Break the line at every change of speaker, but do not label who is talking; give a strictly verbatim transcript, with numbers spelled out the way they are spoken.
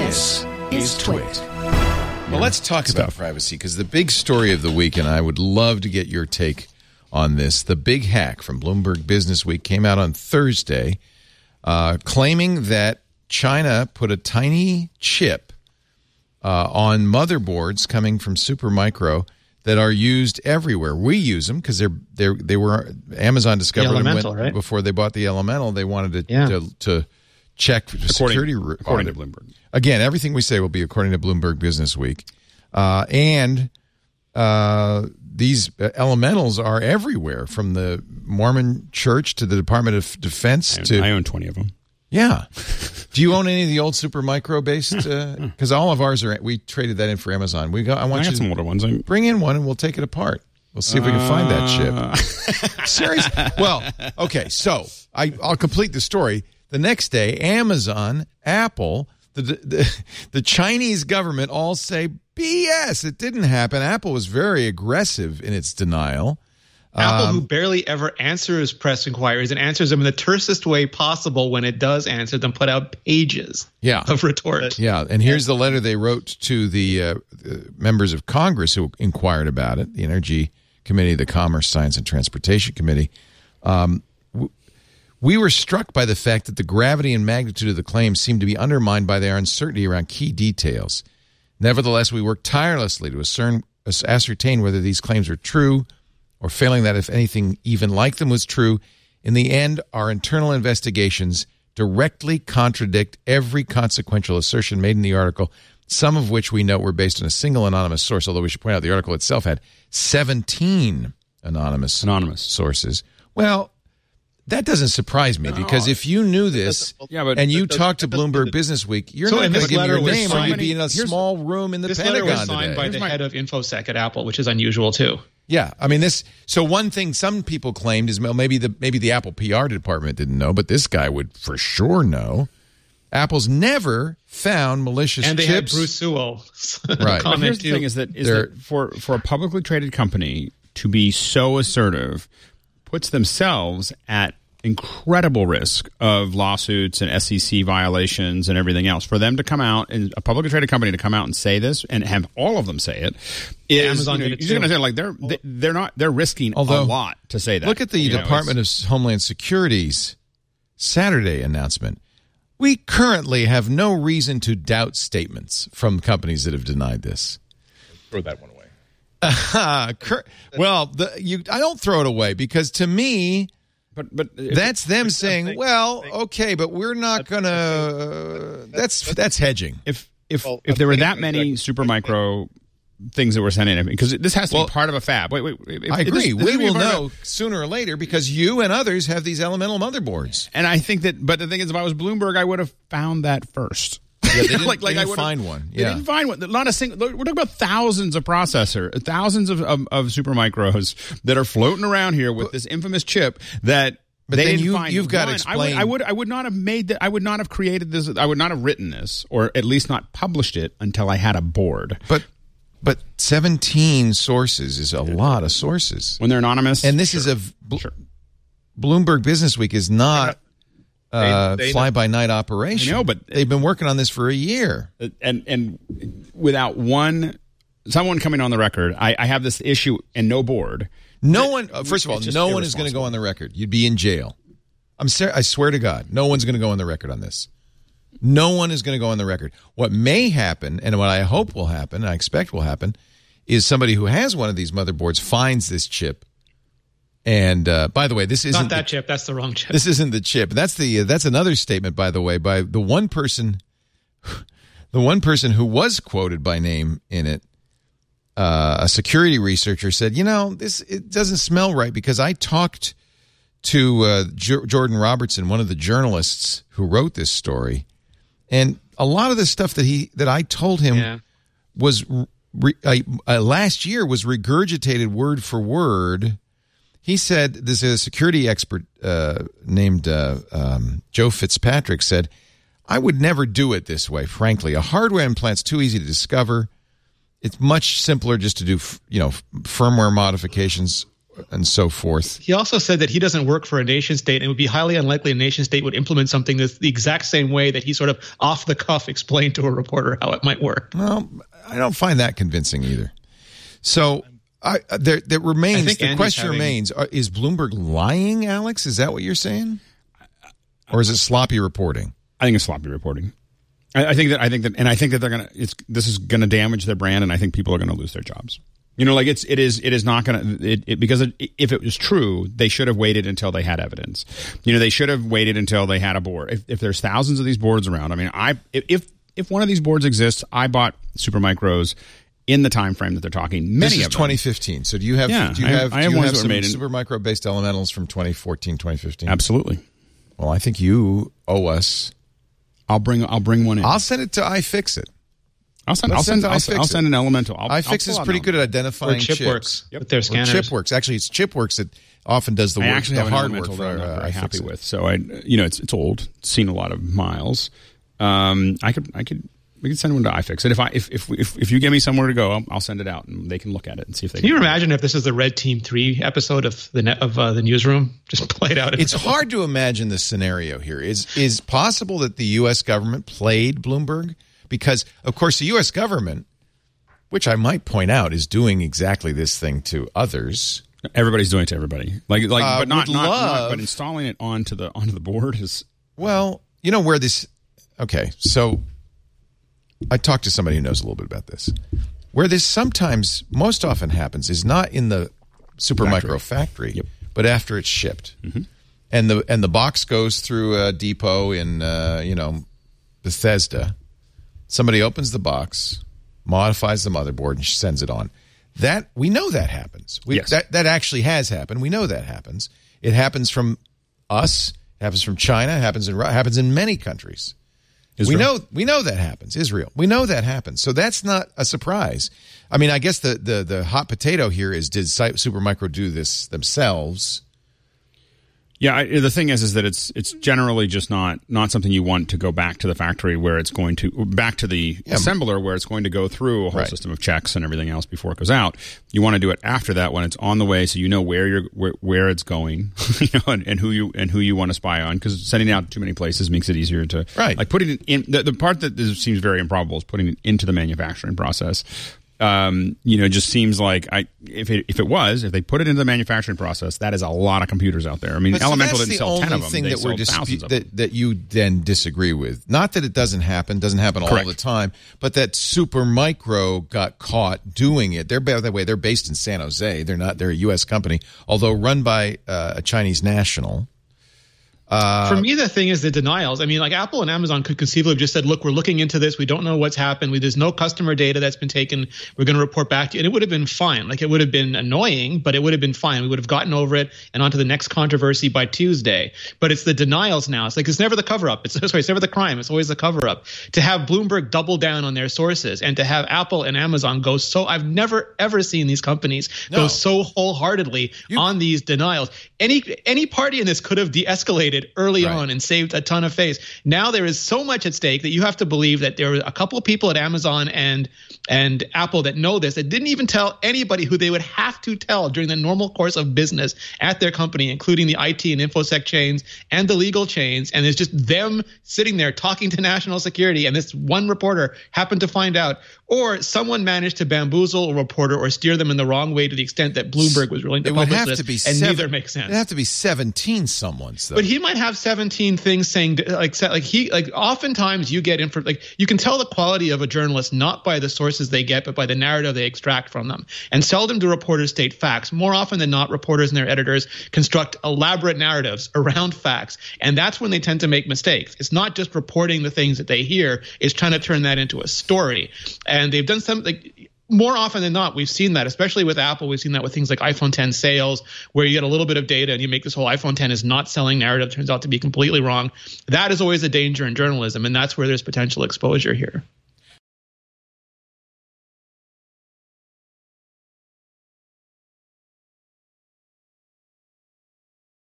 This is Twit.
Well, let's talk about privacy, because the big story of the week, and I would love to get your take on this, the big hack from Bloomberg Business Week came out on Thursday, uh, claiming that China put a tiny chip uh, on motherboards coming from Supermicro that are used everywhere. We use them because they're they they were Amazon discovered
the
them when,
right?
before they bought the Elemental. They wanted to
yeah.
to, to check
according,
security
according to Bloomberg.
Again, everything we say will be according to Bloomberg Business Week, uh, and uh, these Elementals are everywhere, from the Mormon Church to the Department of Defense.
I own,
to
I own twenty of them.
Yeah. Do you own any of the old Supermicro based? Because uh, all of ours are. We traded that in for Amazon. We go. I want
I got
you
some
to
older ones. I'm...
bring in one, and we'll take it apart. We'll see if we can find that chip. Seriously? Well, okay. So I, I'll complete the story. The next day, Amazon, Apple, the, the the Chinese government all say B S. It didn't happen. Apple was very aggressive in its denial.
Apple,
um,
who barely ever answers press inquiries and answers them in the tersest way possible when it does answer them, put out pages
yeah.
of retort.
Yeah, and here's the letter they wrote to the uh, members of Congress who inquired about it, the Energy Committee, the Commerce, Science, and Transportation Committee. Um, w- we were struck by the fact that the gravity and magnitude of the claims seemed to be undermined by their uncertainty around key details. Nevertheless, we worked tirelessly to ascern, ascertain whether these claims were true, or failing that, if anything even like them was true. In the end, our internal investigations directly contradict every consequential assertion made in the article, some of which we note were based on a single anonymous source, although we should point out the article itself had seventeen anonymous,
anonymous.
sources. Well, that doesn't surprise me, because if you knew this
yeah, but
and you talked to Bloomberg Business Week, you're
So,
not
and
going to
this
give me your
letter was
name, or
signed-
you'd be in a small room in the
This
Pentagon
letter was signed
today.
by the
my-
head of InfoSec at Apple, which is unusual too.
Yeah, I mean this. So one thing some people claimed is, well, maybe the maybe the Apple P R department didn't know, but this guy would for sure know. Apple's never found malicious
And they
chips.
had Bruce Sewell.
Right.
But here's the
too.
thing: is that is
They're-
that for for a publicly traded company to be so assertive puts themselves at incredible risk of lawsuits and S E C violations and everything else. For them to come out, and a publicly traded company to come out and say this, and have all of them say it, is
Amazon
you know,
did it
you're going to
too.
say like they're they, they're not they're risking
Although,
a lot to say that.
Look at the
You know,
Department of Homeland Security's Saturday announcement. We currently have no reason to doubt statements from companies that have denied this.
Throw that one away.
Uh, cur- well, the, you, I don't throw it away, because to me,
But but
that's them saying,
think-
"Well,
think-
okay, but we're not going to." Uh, that's that's hedging.
if if
Well,
if
I'm
there were
thinking
that many
exactly-
Supermicro things that were sent in, because this has to
Well,
be part of a fab. Wait, wait. If,
I
if
agree.
this-
We
this is
will
part of a-
know sooner or later, because you and others have these Elemental motherboards.
And I think that, but the thing is, if I was Bloomberg, I would have found that first.
Yeah, they didn't,
like, like
they
I
didn't
would've-
find one.
They
Yeah.
didn't find one. Not a single. We're talking about thousands of processor, thousands of of, of Supermicros that are floating around here with this infamous chip that.
But
they
then
didn't
you-
find
you've got to
one. I would,
explain-
I would. I would not have made that. I would not have created this. I would not have written this, or at least not published it until I had a board.
But but seventeen sources is a lot of sources.
When they're anonymous,
And this is a Bl-
Sure.
Bloomberg Business Week is not uh,
They- they-
fly by night operation.
I know, but-
they've been working on this for a year.
and and without one someone coming on the record, I, I have this issue and no board.
No one. uh, First of all,
It's just
no one is going to go
irresponsible.
on the record. You'd be in jail. I'm ser- I swear to God, no one's going to go on the record on this. No one is going to go on the record. What may happen, and what I hope will happen, and I expect will happen, is somebody who has one of these motherboards finds this chip. And uh, by the way, this isn't
Not that
the,
chip. That's the wrong chip.
This isn't the chip. That's the uh, that's another statement, by the way, by the one person, the one person who was quoted by name in it. Uh, a security researcher said, "You know, this it doesn't smell right, because I talked to uh, J- Jordan Robertson, one of the journalists who wrote this story, and a lot of the stuff that he that I told him
Yeah.
was re- uh, uh, last year was regurgitated word for word." He said, "This is a security expert uh, named uh, um, Joe Fitzpatrick said, I would never do it this way. Frankly, a hardware implant's too easy to discover. It's much simpler just to do, you know, firmware modifications and so forth.
He also said that he doesn't work for a nation state, and it would be highly unlikely a nation state would implement something that's the exact same way that he sort of off the cuff explained to a reporter how it might work.
Well, I don't find that convincing either. So I, there, there remains, the
Andy's
question
having,
remains, is Bloomberg lying, Alex? Is that what you're saying? Or is it sloppy reporting?
I think it's sloppy reporting. I, I think that I think that, and I think that they're gonna. It's this is gonna damage their brand, and I think people are gonna lose their jobs. You know, like it's it is it is not gonna it, it, because it, if it was true, they should have waited until they had evidence. You know, they should have waited until they had a board. If, if there's thousands of these boards around, I mean, I if if one of these boards exists, I bought Supermicros in the time frame that they're talking. Many
this is
of them.
twenty fifteen. So do you have?
Yeah,
do you
I have,
have?
I have
do you
ones
have
that
some
were made in
Supermicro based elementals from twenty fourteen, twenty fifteen?
Absolutely.
Well, I think you owe us.
I'll bring I'll bring one in.
I'll send it to iFixit.
I'll send I'll send, I'll, I'll send an elemental. I'll,
iFixit is pretty good at identifying
or
chips.
Chipworks
Yep.
with their scanners.
Or Chipworks. Actually, it's Chipworks that often does the
I
work.
actually
the
have an
hard
elemental
work
that I'm
for
not very
uh,
happy
iFixit.
with. So I, you know, it's it's old. It's seen a lot of miles. Um, I could I could we could send one to iFixit. If I if if if, if you give me somewhere to go, I'll, I'll send it out and they can look at it and see if they.
Can
can
you imagine if this is the Red Team three episode of the net, of uh, the newsroom just played out?
It's hard to imagine the scenario here. Is is possible that the U S government played Bloomberg? Because of course the U S government, which I might point out, is doing exactly this thing to others.
Everybody's doing it to everybody. Like like,
Uh,
but not,
would
not,
love-
not but installing it onto the onto the board is.
Well, you know where this. Okay, so I talked to somebody who knows a little bit about this. Where this sometimes, most often happens, is not in the Supermicro factory,
Yep.
but after it's shipped,
Mm-hmm.
and the and the box goes through a depot in uh, you know Bethesda. Somebody opens the box, modifies the motherboard, and sends it on. That we know that happens. We,
Yes.
that that actually has happened. We know that happens. It happens from us. It happens from China. It happens in Ru- happens in many countries.
Israel.
We know we know that happens. Israel. We know that happens. So that's not a surprise. I mean, I guess the the, the hot potato here is, did Supermicro do this themselves?
Yeah, I, the thing is, is that it's it's generally just not not something you want to go back to the factory where it's going to back to the
Yeah.
assembler where it's going to go through a whole
Right.
system of checks and everything else before it goes out. You want to do it after that when it's on the way, so you know where you're where, where it's going, you know, and, and who you and who you want to spy on. Because sending it out to too many places makes it easier to
Right.
like putting it in. The, the part that is, seems very improbable is putting it into the manufacturing process. Um, you know, it just seems like I if it if it was if they put it into the manufacturing process, that is a lot of computers out there. I mean,
But so
Elemental
that's
didn't
the
sell ten
only
of them;
thing
they
that we're
sold
dispu-
thousands of them.
that that you then disagree with. Not that it doesn't happen, doesn't happen all
Correct.
the time, but that Supermicro got caught doing it. They're, by the way, they're based in San Jose. They're not. They're a U S company, although run by uh, a Chinese national.
For me, the thing is the denials. I mean, like Apple and Amazon could conceivably have just said, look, we're looking into this. We don't know what's happened. We, there's no customer data that's been taken. We're going to report back to you. And it would have been fine. Like it would have been annoying, but it would have been fine. We would have gotten over it and onto the next controversy by Tuesday. But it's the denials now. It's like it's never the cover up. It's, sorry, it's never the crime. It's always the cover up. To have Bloomberg double down on their sources and to have Apple and Amazon go so I've never, ever seen these companies
No.
go so wholeheartedly
You-
on these denials. Any any party in this could have de-escalated early
Right.
on and saved a ton of face. Now there is so much at stake that you have to believe that there are a couple of people at Amazon and and Apple that know this, that didn't even tell anybody who they would have to tell during the normal course of business at their company, including the I T and InfoSec chains and the legal chains. And it's just them sitting there talking to national security. And this one reporter happened to find out, or someone managed to bamboozle a reporter or steer them in the wrong way to the extent that Bloomberg was willing to
It would
publish
have
this,
to be
and
seven,
neither makes sense.
It'd have to be seventeen someone's though.
But he might have seventeen things saying like like he like oftentimes you get info like you can tell the quality of a journalist not by the sources they get but by the narrative they extract from them. And seldom do reporters state facts. More often than not, reporters and their editors construct elaborate narratives around facts, and that's when they tend to make mistakes. It's not just reporting the things that they hear; it's trying to turn that into a story. And they've done some like. More often than not, we've seen that, especially with Apple. We've seen that with things like iPhone ten sales, where you get a little bit of data and you make this whole iPhone ten is not selling narrative turns out to be completely wrong. That is always a danger in journalism, and that's where there's potential exposure here.